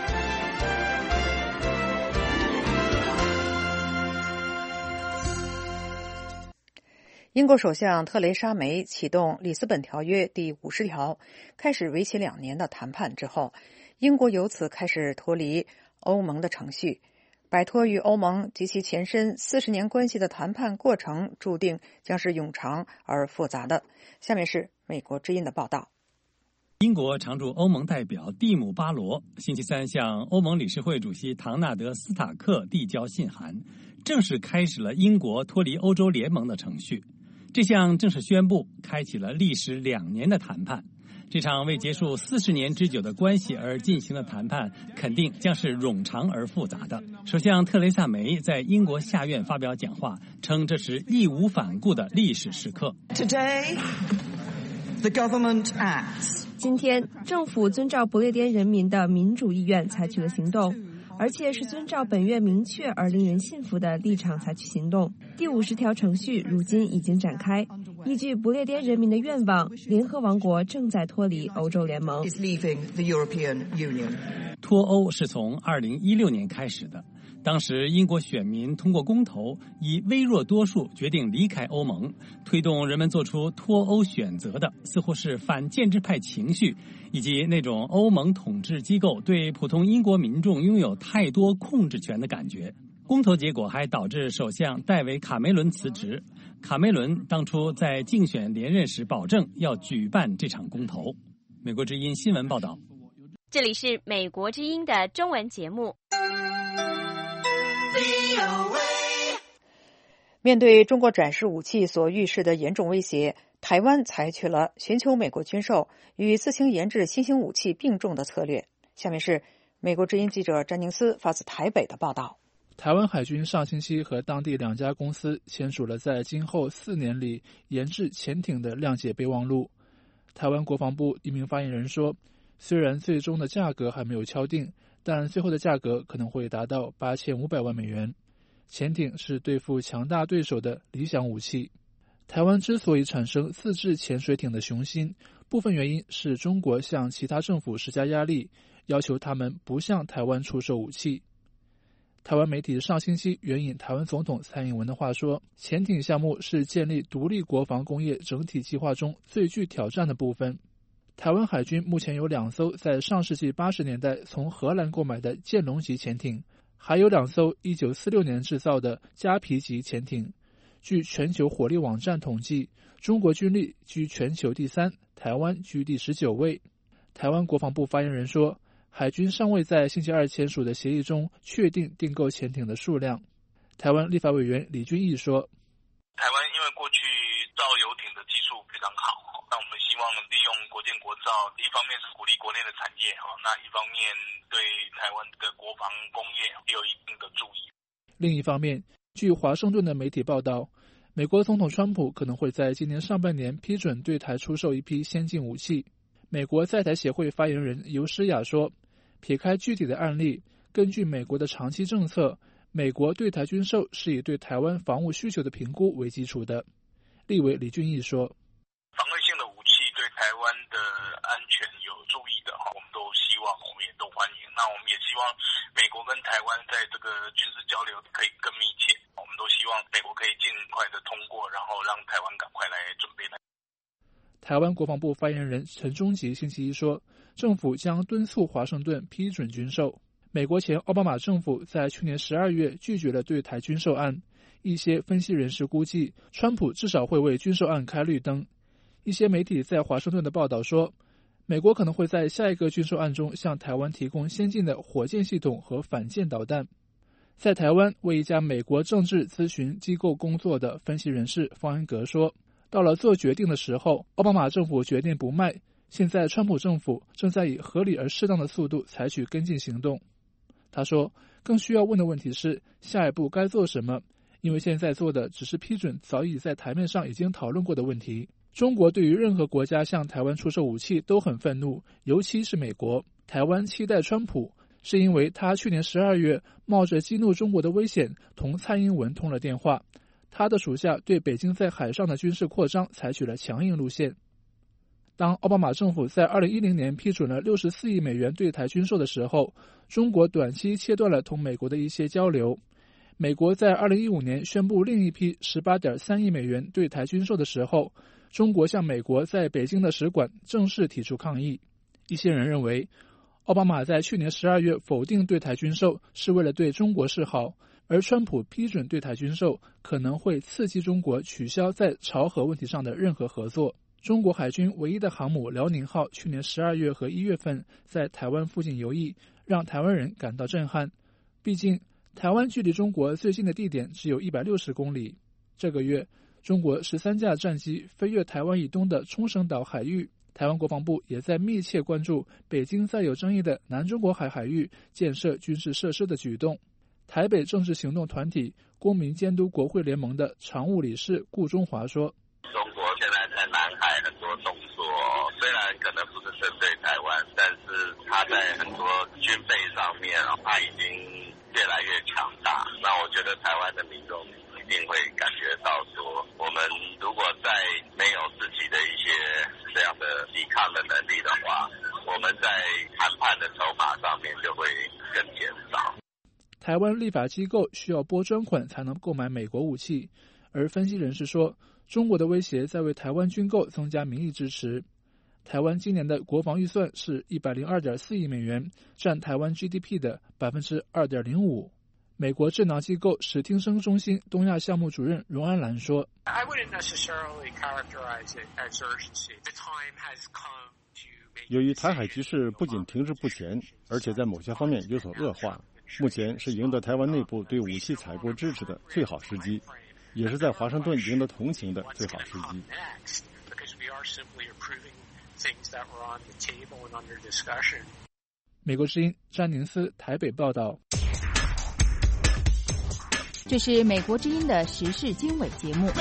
英国首相特蕾莎梅启动里斯本条约第五十条，开始为期两年的谈判之后，英国由此开始脱离欧盟的程序，摆脱与欧盟及其前身四十年关系的谈判过程注定将是冗长而复杂的。下面是美国之音的报道。 英国常驻欧盟代表蒂姆·巴罗星期三向欧盟理事会主席唐纳德·斯塔克递交信函，正式开始了英国脱离欧洲联盟的程序。这项正式宣布开启了历时两年的谈判。这场为结束四十年之久的关系而进行的谈判，肯定将是冗长而复杂的。首相特蕾莎梅在英国下院发表讲话，称这是义无反顾的历史时刻。 Today, the government acts. 今天，政府遵照不列颠人民的民主意愿采取了行动，而且是遵照本院明确而令人信服的立场采取行动。第五十条程序如今已经展开，依据不列颠人民的愿望，联合王国正在脱离欧洲联盟。 脱欧是从二零一六年开始的，当时英国选民通过公投以微弱多数决定离开欧盟，推动人们做出脱欧选择的似乎是反建制派情绪，以及那种欧盟统治机构对普通英国民众拥有太多控制权的感觉。公投结果还导致首相戴维·卡梅伦辞职。卡梅伦当初在竞选连任时保证要举办这场公投。美国之音新闻报道。 这里是美国之音的中文节目。 面对中国展示武器所预示的严重威胁，台湾采取了寻求美国军售与自行研制新型武器并重的策略。下面是美国之音记者詹宁斯发自台北的报道。 台湾海军上星期和当地两家公司签署了在今后四年里研制潜艇的谅解备忘录。台湾国防部一名发言人说，虽然最终的价格还没有敲定，但最后的价格可能会达到八千五百万美元。潜艇是对付强大对手的理想武器。台湾之所以产生自制潜水艇的雄心，部分原因是中国向其他政府施加压力，要求他们不向台湾出售武器。台湾媒体上星期援引台湾总统蔡英文的话说，潜艇项目是建立独立国防工业整体计划中最具挑战的部分。台湾海军目前有两艘在上世纪八十年代从荷兰购买的剑龙级潜艇， 还有两艘一九四六年制造的加皮级潜艇。据全球火力网站统计，中国军力居全球第三，台湾居第十九位。台湾国防部发言人说，海军尚未在星期二签署的协议中确定订购潜艇的数量。台湾立法委员李俊毅说， 台湾因为过去造游艇的技术非常好，那我们希望利用国建国造，一方面是鼓励国内的产业，那一方面对台湾的国防工业也有一定的注意。 另一方面，据华盛顿的媒体报道，美国总统川普可能会在今年上半年批准对台出售一批先进武器。美国在台协会发言人尤诗雅说，撇开具体的案例，根据美国的长期政策，美国对台军售是以对台湾防务需求的评估为基础的。立委李俊毅说， 防卫性的武器对台湾的安全有注意的，我们都希望，我们也都欢迎。那我们也希望美国跟台湾在这个军事交流可以更密切，我们都希望美国可以尽快的通过，然后让台湾赶快来准备来。 台湾国防部发言人陈忠吉星期一说，政府将敦促华盛顿批准军售。美国前奥巴马政府在去年十二月拒绝了对台军售案，一些分析人士估计，川普至少会为军售案开绿灯。一些媒体在华盛顿的报道说，美国可能会在下一个军售案中向台湾提供先进的火箭系统和反舰导弹。在台湾为一家美国政治咨询机构工作的分析人士方恩格说，到了做决定的时候，奥巴马政府决定不卖，现在川普政府正在以合理而适当的速度采取跟进行动。他说，更需要问的问题是下一步该做什么，因为现在做的只是批准早已在台面上已经讨论过的问题。中国对于任何国家向台湾出售武器都很愤怒，尤其是美国。台湾期待川普，是因为他去年十二月冒着激怒中国的危险同蔡英文通了电话，他的属下对北京在海上的军事扩张采取了强硬路线。当奥巴马政府在二零一零年批准了六十四亿美元对台军售的时候，中国短期切断了同美国的一些交流。美国在二零一五年宣布另一批 十八点三亿美元对台军售的时候，中国向美国在北京的使馆正式提出抗议。一些人认为，奥巴马在去年十二月否定对台军售是为了对中国示好，而川普批准对台军售可能会刺激中国取消在朝核问题上的任何合作。中国海军唯一的航母辽宁号去年十二月和一月份在台湾附近游弋，让台湾人感到震撼。毕竟台湾距离中国最近的地点只有一百六十公里。这个月，中国十三架战机飞越台湾以东的冲绳岛海域，台湾国防部也在密切关注北京在有争议的南中国海海域建设军事设施的举动。台北政治行动团体公民监督国会联盟的常务理事顾中华说， 中国现在在南海很多动作，虽然可能不是针对台湾，但是他在很多军备上面，他已经越来越强大。那我觉得台湾的民众一定会感觉到说，我们如果在没有自己的一些这样的抵抗的能力的话，我们在谈判的筹码上面就会更减少。 台湾立法机构需要拨专款才能购买美国武器，而分析人士说，中国的威胁在为台湾军购增加民意支持。台湾今年的国防预算是 一百零二点四亿美元，占台湾 G D P 的 百分之二点零五。美国智囊机构史汀生中心东亚项目主任荣安兰说， I wouldn't necessarily characterize it as urgency. The time has come to make... 由于台海局势不仅停滞不前，而且在某些方面有所恶化，目前是赢得台湾内部对武器采购支持的最好时机，也是在华盛顿赢得同情的最好时机。 美国之音詹宁斯台北报道。 这是美国之音的时事经纬节目。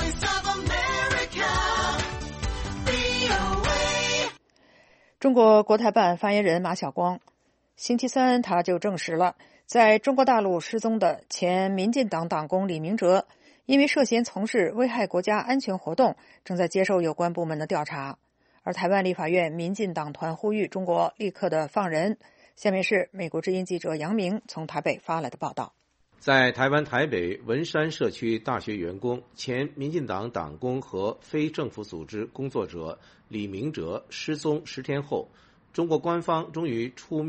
中国国台办发言人马晓光星期三他就证实了，在中国大陆失踪的前民进党党工李明哲，因为涉嫌从事危害国家安全活动，正在接受有关部门的调查。而台湾立法院民进党团呼吁中国立刻的放人。下面是美国之音记者杨明从台北发来的报道。 在台湾台北文山社区大学员工、前民进党党工和非政府组织工作者李明哲失踪十天后，中国官方终于出面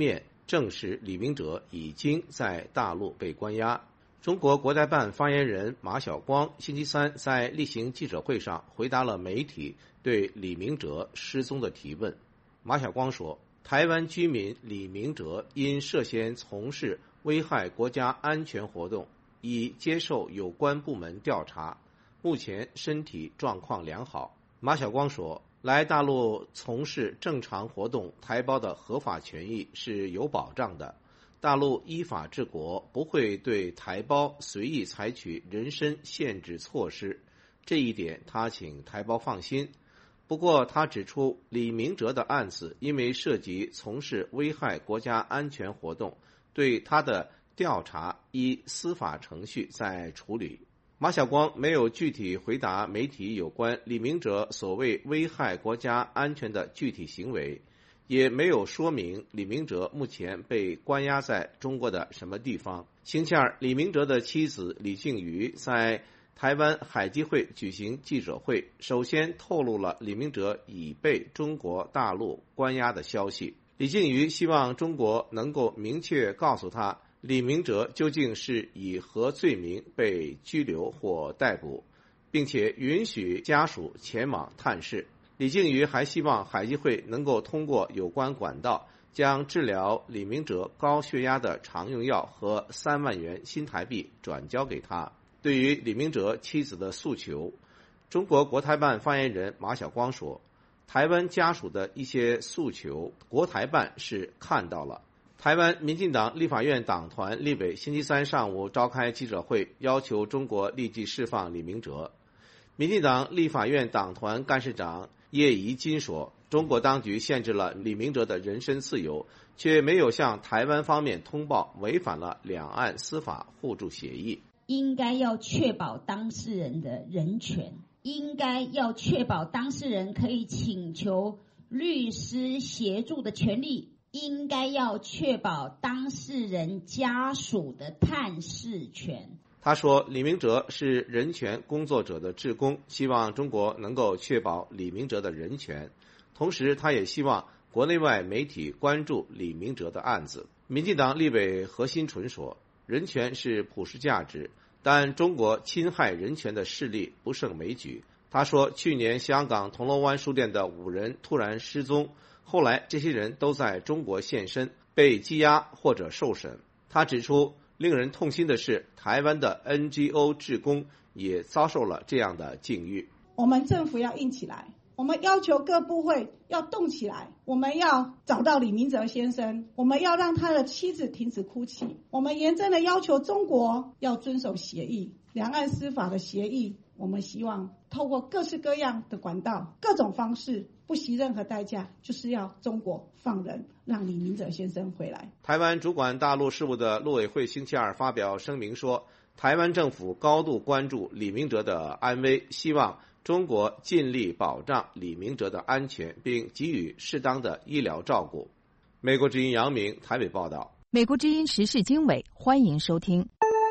证实李明哲已经在大陆被关押。中国国台办发言人马晓光星期三在例行记者会上回答了媒体对李明哲失踪的提问。马晓光说，台湾居民李明哲因涉嫌从事危害国家安全活动，已接受有关部门调查，目前身体状况良好。马晓光说，来大陆从事正常活动，台胞的合法权益是有保障的。大陆依法治国，不会对台胞随意采取人身限制措施，这一点他请台胞放心。不过他指出，李明哲的案子因为涉及从事危害国家安全活动，对他的调查依司法程序在处理。马晓光没有具体回答媒体有关李明哲所谓危害国家安全的具体行为，也没有说明李明哲目前被关押在中国的什么地方。星期二，李明哲的妻子李静瑜在台湾海基会举行记者会，首先透露了李明哲已被中国大陆关押的消息。李静瑜希望中国能够明确告诉他，李明哲究竟是以何罪名被拘留或逮捕，并且允许家属前往探视。李静瑜还希望海基会能够通过有关管道，将治疗李明哲高血压的常用药和三万元新台币转交给他。对于李明哲妻子的诉求，中国国台办发言人马晓光说，台湾家属的一些诉求，国台办是看到了。台湾民进党立法院党团立委星期三上午召开记者会，要求中国立即释放李明哲。民进党立法院党团干事长叶宜津说，中国当局限制了李明哲的人身自由，却没有向台湾方面通报，违反了两岸司法互助协议。 应该要确保当事人的人权，应该要确保当事人可以请求律师协助的权利，应该要确保当事人家属的探视权。 他说，李明哲是人权工作者的志工，希望中国能够确保李明哲的人权。同时，他也希望国内外媒体关注李明哲的案子。民进党立委何新纯说，人权是普世价值，但中国侵害人权的势力不胜枚举。他说，去年香港铜锣湾书店的五人突然失踪，后来这些人都在中国现身，被羁押或者受审。他指出，令人痛心的是，台湾的 N G O 志工也遭受了这样的境遇。 我们政府要硬起来，我们要求各部会要动起来，我们要找到李明哲先生，我们要让他的妻子停止哭泣，我们严正的要求中国要遵守协议，两岸司法的协议。我们希望透过各式各样的管道，各种方式，不惜任何代价，就是要中国放人，让李明哲先生回来。 台湾主管大陆事务的陆委会星期二发表声明说，台湾政府高度关注李明哲的安危，希望中国尽力保障李明哲的安全，并给予适当的医疗照顾。美国之音杨明台北报道。 美国之音时事经纬，欢迎收听。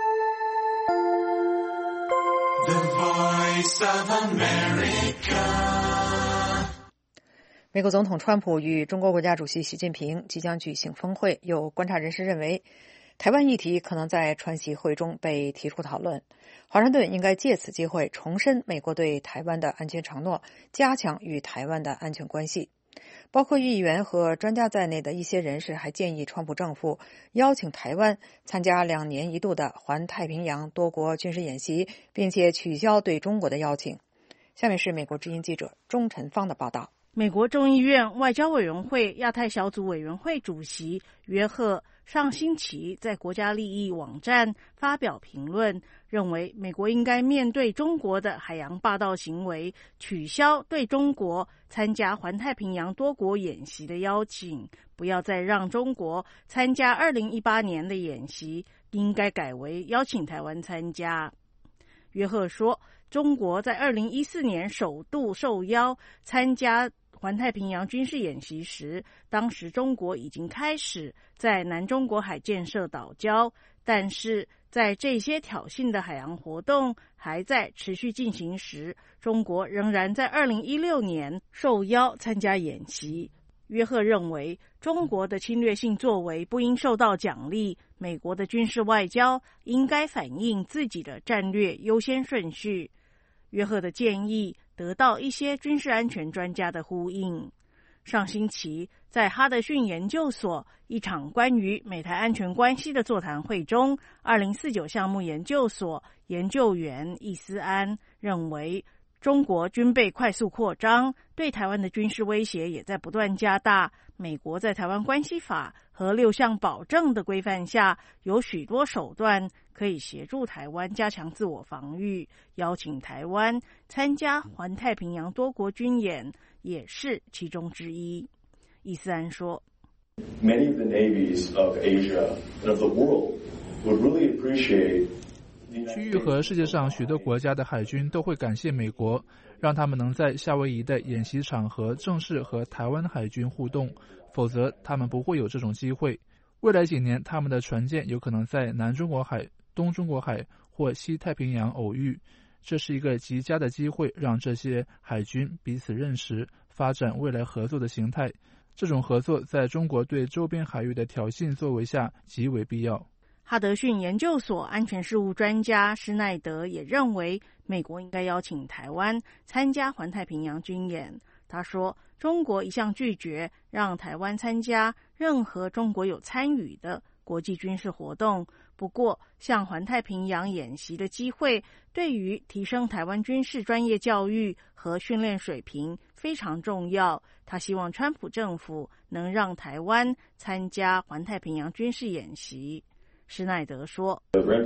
The Voice of America。 美国总统川普与中国国家主席习近平即将举行峰会，有观察人士认为，台湾议题可能在川习会中被提出讨论。华盛顿应该借此机会重申美国对台湾的安全承诺，加强与台湾的安全关系。包括议员和专家在内的一些人士还建议川普政府邀请台湾参加两年一度的环太平洋多国军事演习，并且取消对中国的邀请。下面是美国之音记者钟晨芳的报道。 美国众议院外交委员会亚太小组委员会主席约赫上星期在国家利益网站发表评论，认为美国应该面对中国的海洋霸道行为，取消对中国参加环太平洋多国演习的邀请，不要再让中国参加二零一八年的演习，应该改为邀请台湾参加。约赫说，中国在二零一四年首度受邀参加环太平洋军事演习时，当时中国已经开始在南中国海建设岛礁，但是在这些挑衅的海洋活动还在持续进行时，中国仍然在二零一六年受邀参加演习。 约赫认为，中国的侵略性作为不应受到奖励，美国的军事外交应该反映自己的战略优先顺序。约赫的建议得到一些军事安全专家的呼应。上星期，在哈德逊研究所一场关于美台安全关系的座谈会中，二零四九项目研究所研究员易思安认为，中国军备快速扩张，对台湾的军事威胁也在不断加大。美国在台湾关系法和六项保证的规范下，有许多手段可以协助台湾加强自我防御，邀请台湾参加环太平洋多国军演也是其中之一。易思安说 Many of the navies of Asia and of the world would really appreciate 区域和世界上许多国家的海军都会感谢美国，让他们能在夏威夷的演习场合正式和台湾海军互动，否则他们不会有这种机会。未来几年，他们的船舰有可能在南中国海、东中国海或西太平洋偶遇，这是一个极佳的机会，让这些海军彼此认识，发展未来合作的形态。这种合作在中国对周边海域的挑衅作为下极为必要。 哈德逊研究所安全事务专家施奈德也认为，美国应该邀请台湾参加环太平洋军演。他说，中国一向拒绝让台湾参加任何中国有参与的国际军事活动。不过，向环太平洋演习的机会，对于提升台湾军事专业教育和训练水平非常重要。他希望川普政府能让台湾参加环太平洋军事演习。施奈德说，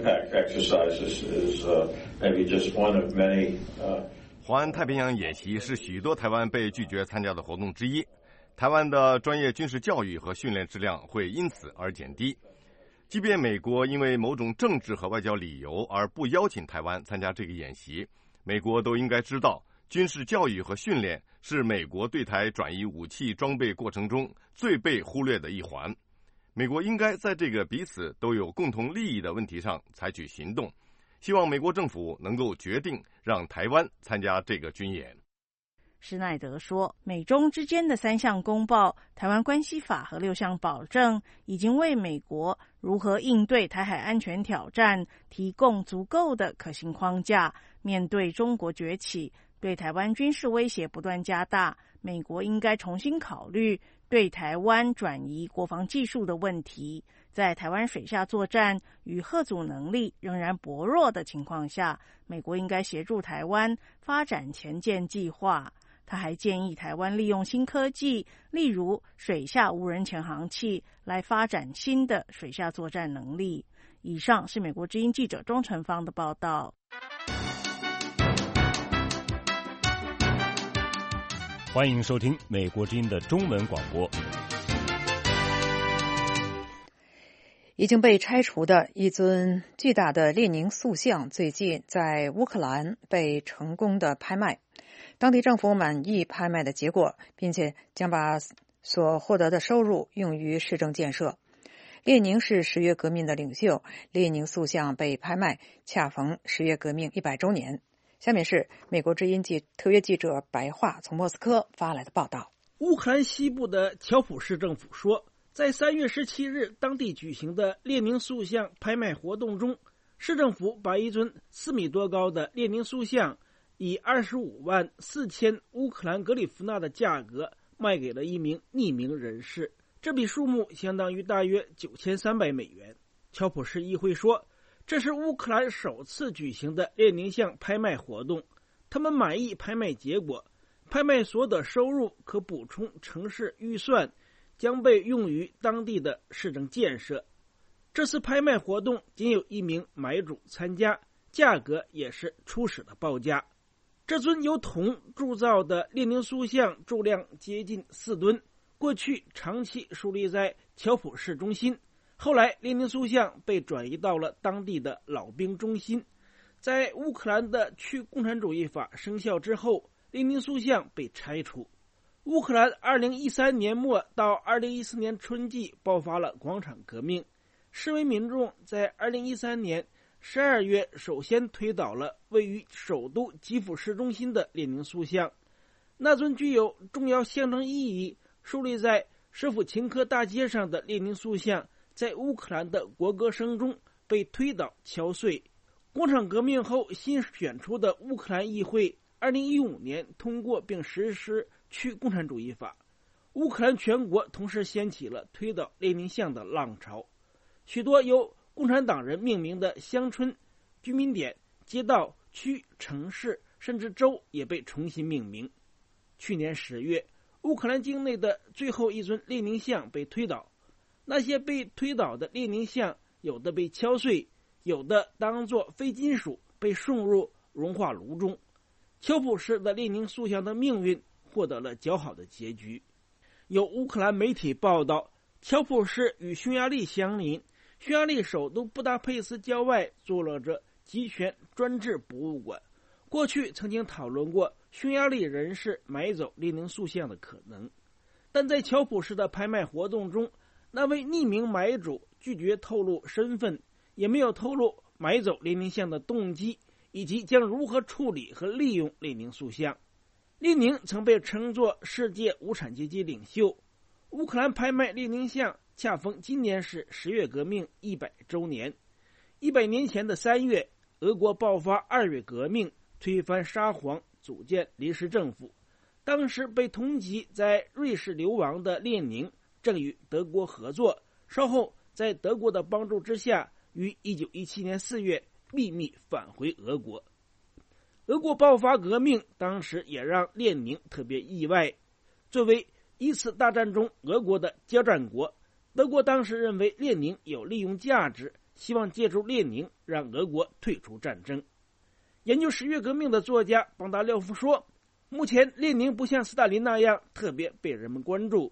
环太平洋演习是许多台湾被拒绝参加的活动之一，台湾的专业军事教育和训练质量会因此而减低。即便美国因为某种政治和外交理由而不邀请台湾参加这个演习，美国都应该知道，军事教育和训练是美国对台转移武器装备过程中最被忽略的一环。美国应该在这个彼此都有共同利益的问题上采取行动，希望美国政府能够决定让台湾参加这个军演。 施奈德说，美中之间的三项公报、台湾关系法和六项保证已经为美国如何应对台海安全挑战提供足够的可行框架。面对中国崛起，对台湾军事威胁不断加大，美国应该重新考虑对台湾转移国防技术的问题。在台湾水下作战与嚇阻能力仍然薄弱的情况下，美国应该协助台湾发展前舰计划。他还建议台湾利用新科技，例如水下无人潜航器，来发展新的水下作战能力。以上是美国之音记者钟成芳的报道。 欢迎收听美国之音的中文广播。 已经被拆除的一尊巨大的列宁塑像最近在乌克兰被成功的拍卖，当地政府满意拍卖的结果，并且将把所获得的收入用于市政建设。列宁是十月革命的领袖，列宁塑像被拍卖，恰逢十月革命一百周年。下面是美国之音记特约记者白桦从莫斯科发来的报道。 乌克兰西部的乔普市政府说，在三月十七日当地举行的列宁塑像拍卖活动中，市政府把一尊四米多高的列宁塑像以二十五万四千乌克兰格里夫纳的价格卖给了一名匿名人士，这笔数目相当于大约九千三百美元。乔普市议会说，这是乌克兰首次举行的列宁像拍卖活动，他们满意拍卖结果，拍卖所得收入可补充城市预算，将被用于当地的市政建设。这次拍卖活动仅有一名买主参加，价格也是初始的报价。这尊由铜铸造的列宁塑像重量接近四吨，过去长期树立在乔普市中心，后来列宁塑像被转移到了当地的老兵中心。在乌克兰的去共产主义法生效之后，列宁塑像被拆除。乌克兰二零一三年末到二零一四年春季爆发了广场革命，示威民众在二零一三年十二月首先推倒了位于首都基辅市中心的列宁塑像，那尊具有重要象征意义、 树立在舍甫琴科大街上的列宁塑像在乌克兰的国歌声中被推倒敲碎。工厂革命后新选出的乌克兰议会二零一五年通过并实施去共产主义法，乌克兰全国同时掀起了推倒列宁像的浪潮，许多由共产党人命名的乡村、居民点、街道、区、城市甚至州也被重新命名。去年十月，乌克兰境内的最后一尊列宁像被推倒，那些被推倒的列宁像有的被敲碎，有的当作非金属被送入融化炉中。乔普式的列宁塑像的命运获得了较好的结局。有乌克兰媒体报道，乔普市与匈牙利相邻，匈牙利首都布达佩斯郊外坐落着集权专制博物馆。过去曾经讨论过匈牙利人士买走列宁塑像的可能，但在乔普市的拍卖活动中，那位匿名买主拒绝透露身份，也没有透露买走列宁像的动机，以及将如何处理和利用列宁塑像。列宁曾被称作世界无产阶级领袖。乌克兰拍卖列宁像恰逢今年是十月革命一百周年。一百年前的三月，俄国爆发二月革命，推翻沙皇，组建临时政府。当时被通缉在瑞士流亡的列宁正与德国合作，稍后在德国的帮助之下，于一九一七年四月秘密返回俄国。俄国爆发革命，当时也让列宁特别意外。作为一次大战中俄国的交战国，德国当时认为列宁有利用价值，希望借助列宁让俄国退出战争。研究十月革命的作家邦达廖夫说，目前列宁不像斯大林那样特别被人们关注。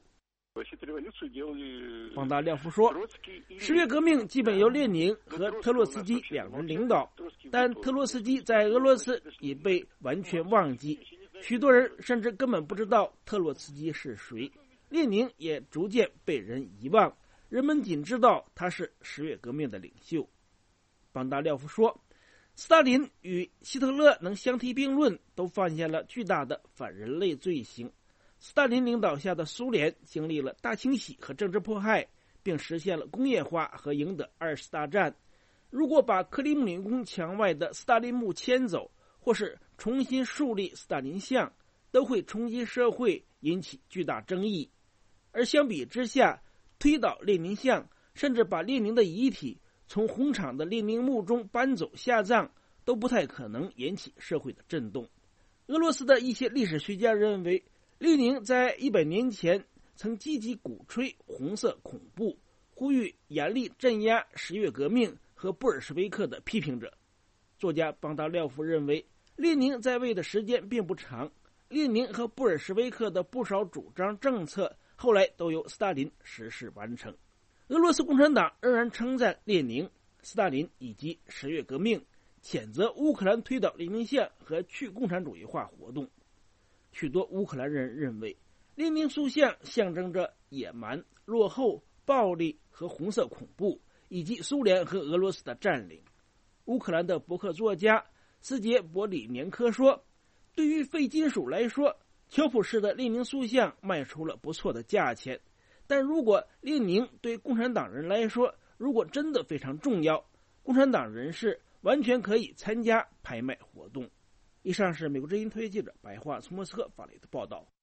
邦达廖夫说，十月革命基本由列宁和特洛茨基两人领导，但特洛茨基在俄罗斯已被完全忘记，许多人甚至根本不知道特洛茨基是谁。列宁也逐渐被人遗忘，人们仅知道他是十月革命的领袖。邦达廖夫说，斯大林与希特勒能相提并论，都犯下了巨大的反人类罪行。斯大林领导下的苏联经历了大清洗和政治迫害，并实现了工业化和赢得二次大战。如果把克里姆林宫墙外的斯大林墓迁走，或是重新树立斯大林像，都会冲击社会，引起巨大争议。而相比之下，推倒列宁像，甚至把列宁的遗体从红场的列宁墓中搬走下葬，都不太可能引起社会的震动。俄罗斯的一些历史学家认为，列宁在一百年前曾积极鼓吹红色恐怖，呼吁严厉镇压十月革命和布尔什维克的批评者。作家邦达廖夫认为，列宁在位的时间并不长，列宁和布尔什维克的不少主张政策后来都由斯大林实施完成。俄罗斯共产党仍然称赞列宁、斯大林以及十月革命，谴责乌克兰推倒列宁像和去共产主义化活动。许多乌克兰人认为，列宁塑像象征着野蛮、落后、暴力和红色恐怖，以及苏联和俄罗斯的占领。乌克兰的博客作家斯杰博里年科说，对于废金属来说，乔普式的列宁塑像卖出了不错的价钱，但如果列宁对共产党人来说，如果真的非常重要，共产党人士完全可以参加拍卖活动。以上是美国之音特约记者白桦从莫斯科发来的报道。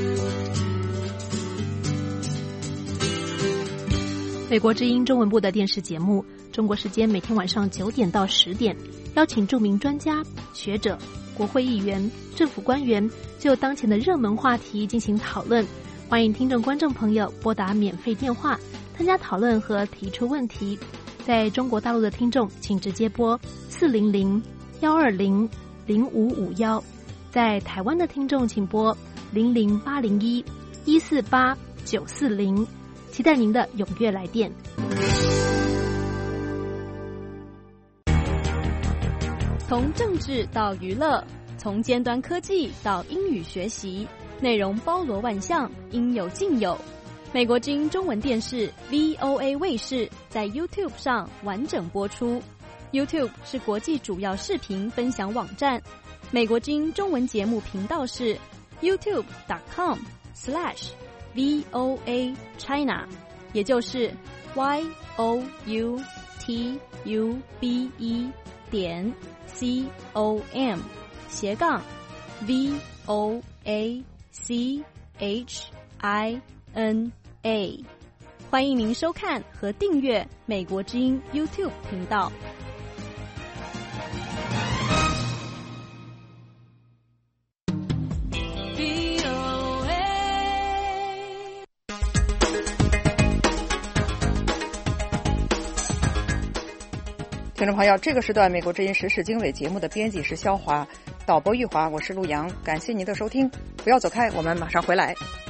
美国之音中文部的电视节目，中国时间每天晚上九点到十点，邀请著名专家、学者、国会议员、政府官员就当前的热门话题进行讨论。欢迎听众观众朋友拨打免费电话参加讨论和提出问题。在中国大陆的听众，请直接拨四零零幺二零零五五幺，在台湾的听众请拨零零八零一一四八九四零，期待您的踊跃来电。 从政治到娱乐，从尖端科技到英语学习，内容包罗万象，应有尽有。美国之音中文电视 V O A 卫视在 YouTube 上完整播出。YouTube 是国际主要视频分享网站，美国之音中文节目频道是 youtube dot com slash V O A China， 也就是 Y O U T U B E 点 C O M 斜杠 V O A C H I N A。 欢迎您收看和订阅美国之音 YouTube 频道。 听众朋友，这个时段美国之音时事经纬节目的编辑是肖华，导播玉华，我是陆阳，感谢您的收听，不要走开，我们马上回来。